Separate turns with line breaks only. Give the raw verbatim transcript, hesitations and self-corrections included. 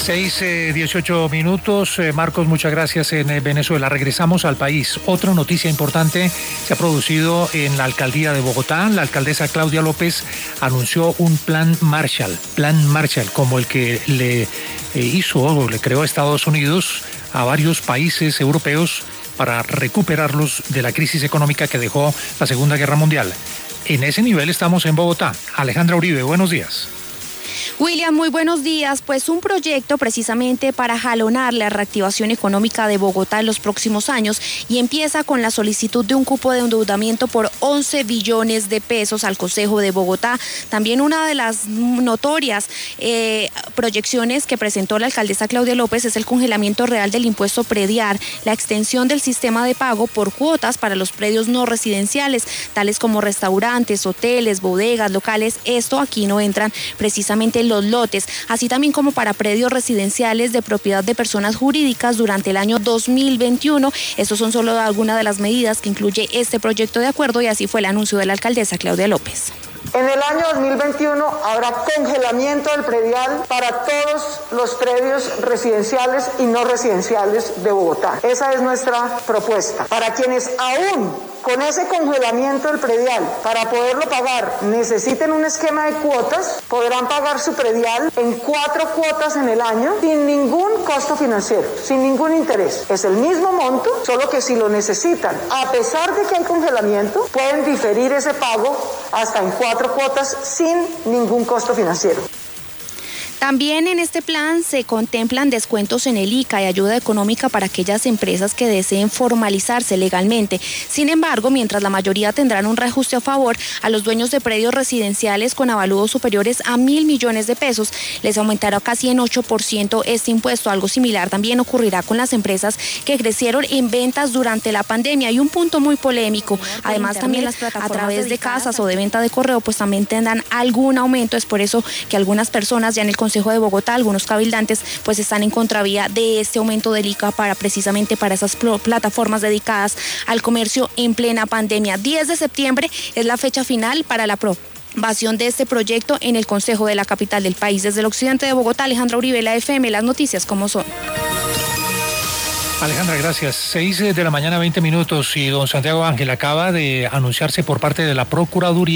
seis, dieciocho minutos. Eh, Marcos, muchas gracias. En eh, Venezuela. Regresamos al país. Otra noticia importante se ha producido en la alcaldía de Bogotá. La alcaldesa Claudia López anunció un plan Marshall, plan Marshall, como el que le eh, hizo o le creó a Estados Unidos a varios países europeos para recuperarlos de la crisis económica que dejó la Segunda Guerra Mundial. En ese nivel estamos en Bogotá. Alejandra Uribe, buenos días.
William, muy buenos días. Pues un proyecto precisamente para jalonar la reactivación económica de Bogotá en los próximos años y empieza con la solicitud de un cupo de endeudamiento por once billones de pesos al Consejo de Bogotá. También una de las notorias eh, proyecciones que presentó la alcaldesa Claudia López es el congelamiento real del impuesto predial, la extensión del sistema de pago por cuotas para los predios no residenciales, tales como restaurantes, hoteles, bodegas, locales. Esto aquí no entran precisamente los lotes, así también como para predios residenciales de propiedad de personas jurídicas durante el año dos mil veintiuno. Estos son solo algunas de las medidas que incluye este proyecto de acuerdo y así fue el anuncio de la alcaldesa Claudia López.
En el año dos mil veintiuno habrá congelamiento del predial para todos los predios residenciales y no residenciales de Bogotá. Esa es nuestra propuesta. Para quienes aún con ese congelamiento del predial, para poderlo pagar, necesiten un esquema de cuotas, podrán pagar su predial en cuatro cuotas en el año sin ningún costo financiero, sin ningún interés. Es el mismo monto, solo que si lo necesitan, a pesar de que hay congelamiento, pueden diferir ese pago hasta en cuatro cuotas sin ningún costo financiero.
También en este plan se contemplan descuentos en el I C A y ayuda económica para aquellas empresas que deseen formalizarse legalmente. Sin embargo, mientras la mayoría tendrán un reajuste a favor, a los dueños de predios residenciales con avalúos superiores a mil millones de pesos les aumentará casi en ocho por ciento este impuesto. Algo similar también ocurrirá con las empresas que crecieron en ventas durante la pandemia. Y un punto muy polémico, además también las plataformas a través de casas o de venta de correo, pues también tendrán algún aumento. Es por eso que algunas personas ya en el Consejo de Bogotá, algunos cabildantes, pues están en contravía de este aumento del I C A para precisamente para esas plataformas dedicadas al comercio en plena pandemia. diez de septiembre es la fecha final para la aprobación de este proyecto en el Consejo de la capital del país. Desde el occidente de Bogotá, Alejandra Uribe, la F M, las noticias como son.
Alejandra, gracias. seis de la mañana, veinte minutos, y don Santiago Ángel acaba de anunciarse por parte de la Procuraduría